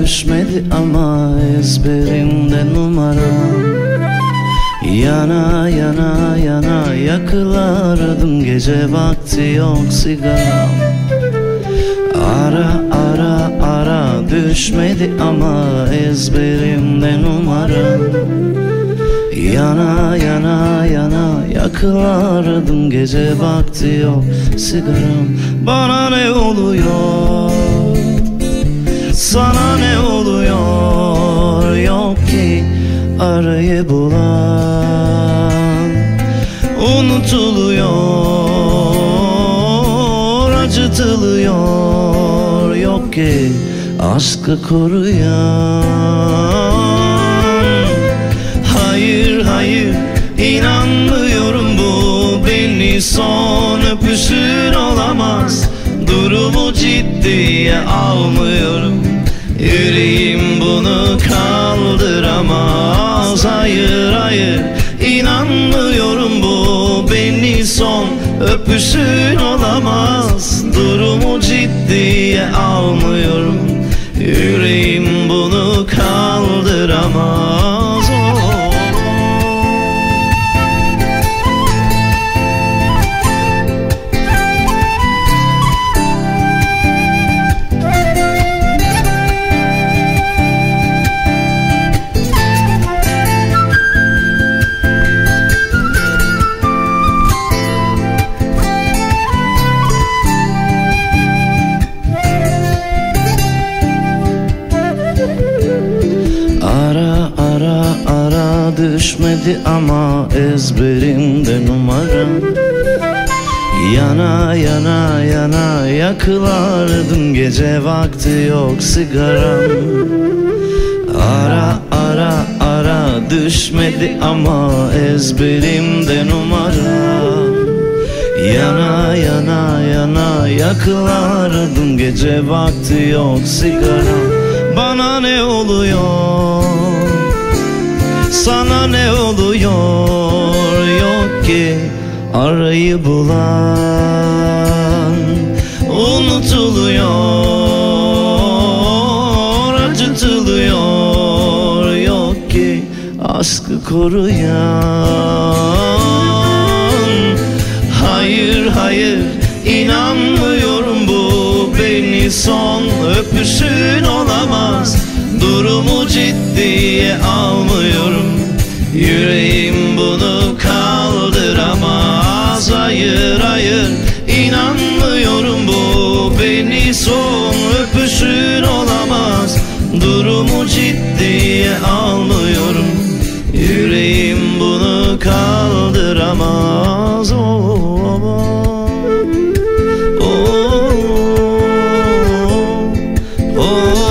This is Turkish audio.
düşmedi ama ezberimde numaram. Yana yana yana yakılardım, gece vakti yok sigaram. Ara ara ara düşmedi ama ezberimde numaram. Yana yana yana yakılardım, gece vakti yok sigaram. Bana ne oluyor, sana ne oluyor? Yok ki arayı bulan. Unutuluyor, acıtılıyor, yok ki aşkı koruyan. Hayır hayır inanmıyorum, bu beni son öpüşün olamaz. Durumu ciddiye almıyorum, yüreğim bunu kaldıramaz. Hayır hayır inanmıyorum, bu beni son öpüşün olamaz. Durumu ciddiye almıyorum, yüreğim bunu kaldıramaz. Ara ara ara düşmedi ama ezberimde numaram. Yana yana yana yakılardım, gece vakti yok sigaram. Ara ara ara düşmedi ama ezberimde numaram. Yana yana yana yakılardım, gece vakti yok sigaram. Bana ne oluyor, sana ne oluyor? Yok ki arayı bulan. Unutuluyor, acıtılıyor, yok ki aşkı koruyan. Hayır hayır inanmıyorum, bu beni son öpüşün olamaz. Durumu ciddiye almıyorum, yüreğim bunu kaldıramaz. Hayır hayır inanmıyorum, bu beni son öpüşün olamaz. Durumu ciddiye almıyorum, yüreğim bunu kaldıramaz. Oh, oh, oh.